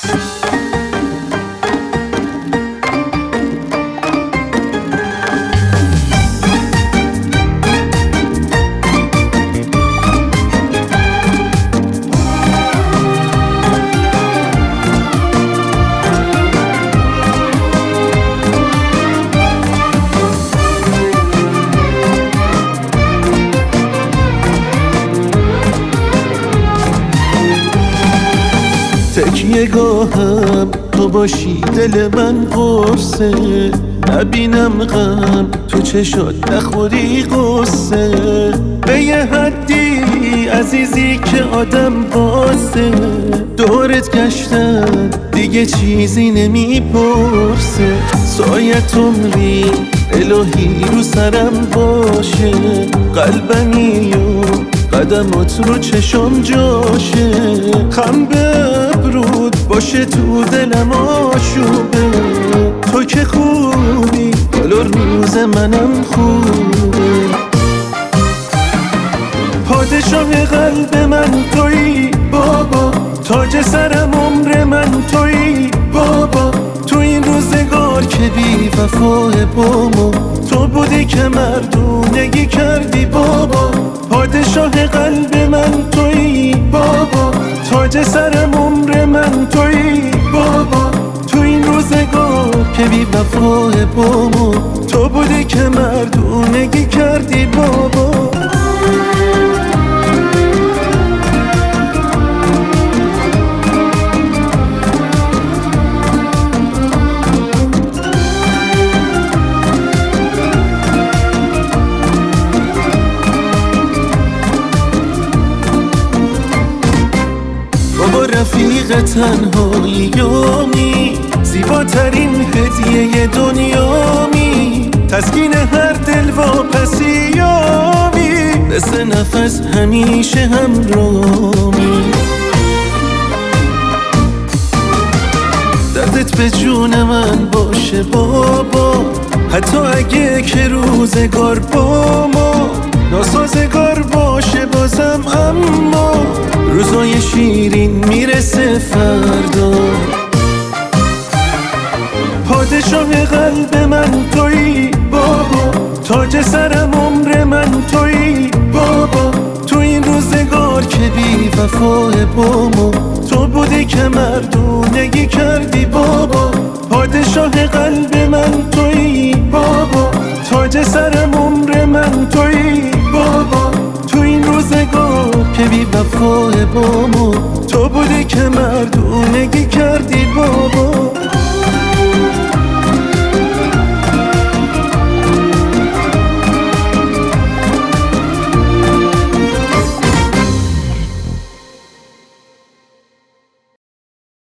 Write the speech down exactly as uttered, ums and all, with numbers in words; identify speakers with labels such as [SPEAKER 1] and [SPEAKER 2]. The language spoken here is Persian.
[SPEAKER 1] تکیه گاهم تو باشی دل من قرصه، نبینم غم تو چشات نخوری قصه. به یه حدی عزیزی که آدم بازه، دورت گشتم دیگه چیزی نمیپرسه. سایت عمری الهی رو سرم باشه، قلبمی و قدمات رو چشم جاشه. خم به ابرود باشه تو دلم آشوبه، تو که خوبی حالا روز منم خوبه. پادشاه قلب من تویی بابا، تاج سرم عمر من تویی بابا. تو این روزگار که بی وفای بامو، تو بودی که مردونگی کردی بابا. پادشاه قلب من تویی بابا، تاج سرم عمر من تویی بابا. تو این روزگار که بی وفای بامو، تو بودی که مردونگی کردی بابا. بابا رفیق تنهاییامی، زیباترین هدیه دنیامی. تسکین هر دل واپسیامی، مثل نفس همیشه همرامی. دردت به جون من باشه بابا، حتی اگه که روزگار با ما ناسازگار باشه بازم. اما روزای شیرین میرسه فردا. پادشاه قلب من تویی بابا، تاج سرم عمر من تویی بابا. تو این روزگار که بی وفای بامو، تو بودی که مردونگی کردی بابا. پادشاه قلب من تویی بابا، تاج سرم عمر من تویی بابا. تو این روزگار که بی وفای بامو، تو بودی که مردونگی کردی بابا.